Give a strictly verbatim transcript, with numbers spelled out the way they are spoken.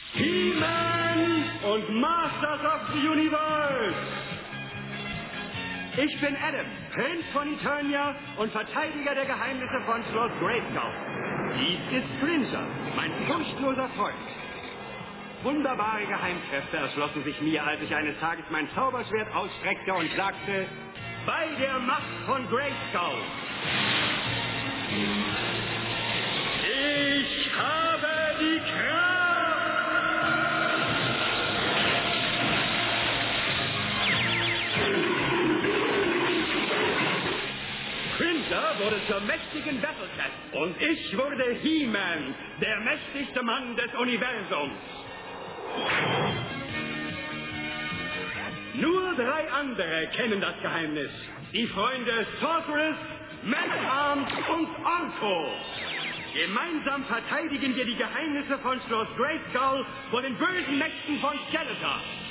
He-Man und Masters of the Universe! Ich bin Adam, Prinz von Eternia und Verteidiger der Geheimnisse von Schloss Grayskull. Dies ist Cringer, mein furchtloser Freund. Wunderbare Geheimkräfte erschlossen sich mir, als ich eines Tages mein Zauberschwert ausstreckte und sagte, bei der Macht von Grayskull. Ich habe die Kraft! Cringer wurde zur mächtigen Battlecat und ich wurde He-Man, der mächtigste Mann des Universums. Nur drei andere kennen das Geheimnis. Die Freunde Sorceress, Man-at-Arms und Orko. Gemeinsam verteidigen wir die Geheimnisse von Schloss Grayskull vor den bösen Mächten von Skeletor.